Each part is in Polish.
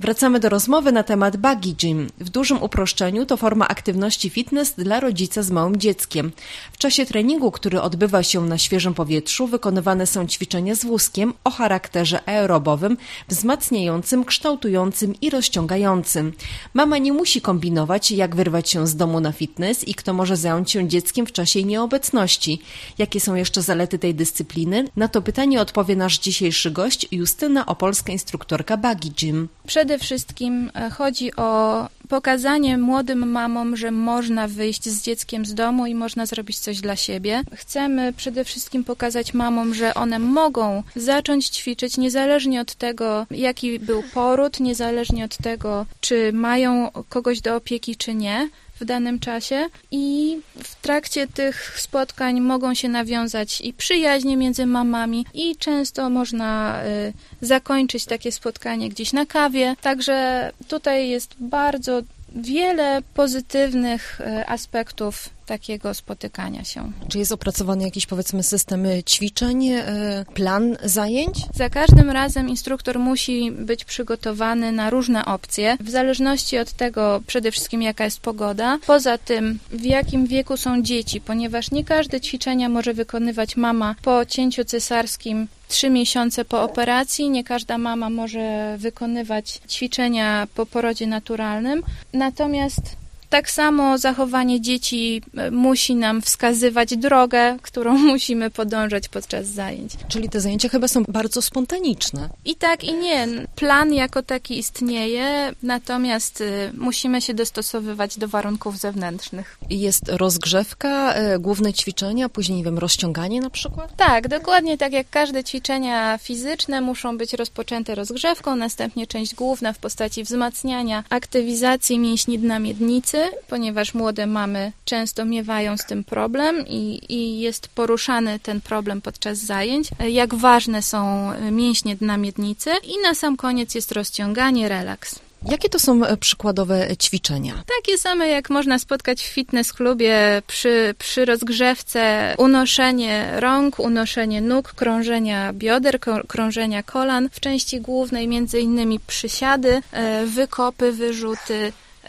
Wracamy do rozmowy na temat Buggy Gym. W dużym uproszczeniu to forma aktywności fitness dla rodzica z małym dzieckiem. W czasie treningu, który odbywa się na świeżym powietrzu, wykonywane są ćwiczenia z wózkiem o charakterze aerobowym, wzmacniającym, kształtującym i rozciągającym. Mama nie musi kombinować, jak wyrwać się z domu na fitness i kto może zająć się dzieckiem w czasie jej nieobecności. Jakie są jeszcze zalety tej dyscypliny? Na to pytanie odpowie nasz dzisiejszy gość, Justyna Opolska, instruktorka Buggy Gym. Przede wszystkim chodzi o pokazanie młodym mamom, że można wyjść z dzieckiem z domu i można zrobić coś dla siebie. Chcemy przede wszystkim pokazać mamom, że one mogą zacząć ćwiczyć niezależnie od tego, jaki był poród, niezależnie od tego, czy mają kogoś do opieki, czy nie w danym czasie i w trakcie tych spotkań mogą się nawiązać i przyjaźnie między mamami i często można zakończyć takie spotkanie gdzieś na kawie. Także tutaj jest bardzo wiele pozytywnych aspektów takiego spotykania się. Czy jest opracowany jakiś, powiedzmy, system ćwiczeń, plan zajęć? Za każdym razem instruktor musi być przygotowany na różne opcje, w zależności od tego przede wszystkim jaka jest pogoda. Poza tym w jakim wieku są dzieci, ponieważ nie każde ćwiczenia może wykonywać mama po cięciu cesarskim 3 miesiące po operacji. Nie każda mama może wykonywać ćwiczenia po porodzie naturalnym. Natomiast tak samo zachowanie dzieci musi nam wskazywać drogę, którą musimy podążać podczas zajęć. Czyli te zajęcia chyba są bardzo spontaniczne. I tak, i nie. Plan jako taki istnieje, natomiast musimy się dostosowywać do warunków zewnętrznych. Jest rozgrzewka, główne ćwiczenia, później, nie wiem, rozciąganie na przykład? Tak, dokładnie tak jak każde ćwiczenia fizyczne muszą być rozpoczęte rozgrzewką, następnie część główna w postaci wzmacniania, aktywizacji mięśni dna miednicy, ponieważ młode mamy często miewają z tym problem i jest poruszany ten problem podczas zajęć, jak ważne są mięśnie dna miednicy i na sam koniec jest rozciąganie, relaks. Jakie to są przykładowe ćwiczenia? Takie same, jak można spotkać w fitness klubie przy rozgrzewce. Unoszenie rąk, unoszenie nóg, krążenia bioder, krążenia kolan. W części głównej między innymi przysiady, wykopy, wyrzuty,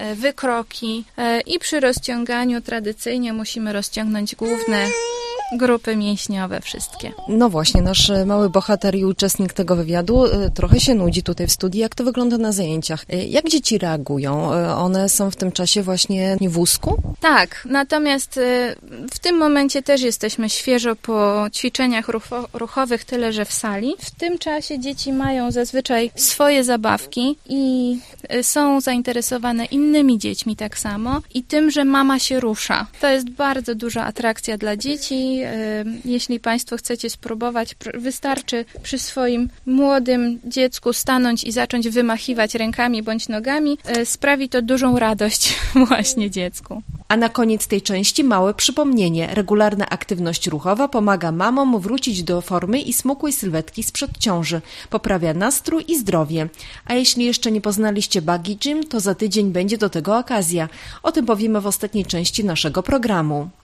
wykroki i przy rozciąganiu tradycyjnie musimy rozciągnąć główne grupy mięśniowe wszystkie. No właśnie, nasz mały bohater i uczestnik tego wywiadu trochę się nudzi tutaj w studiu. Jak to wygląda na zajęciach? Jak dzieci reagują? One są w tym czasie właśnie w wózku? Tak, natomiast w tym momencie też jesteśmy świeżo po ćwiczeniach ruchowych, tyle że w sali. W tym czasie dzieci mają zazwyczaj swoje zabawki i są zainteresowane innymi dziećmi tak samo i tym, że mama się rusza. To jest bardzo duża atrakcja dla dzieci. Jeśli Państwo chcecie spróbować, wystarczy przy swoim młodym dziecku stanąć i zacząć wymachiwać rękami bądź nogami. Sprawi to dużą radość właśnie dziecku. A na koniec tej części małe przypomnienie. Regularna aktywność ruchowa pomaga mamom wrócić do formy i smukłej sylwetki sprzed ciąży. Poprawia nastrój i zdrowie. A jeśli jeszcze nie poznaliście Buggy Gym, to za tydzień będzie do tego okazja. O tym powiemy w ostatniej części naszego programu.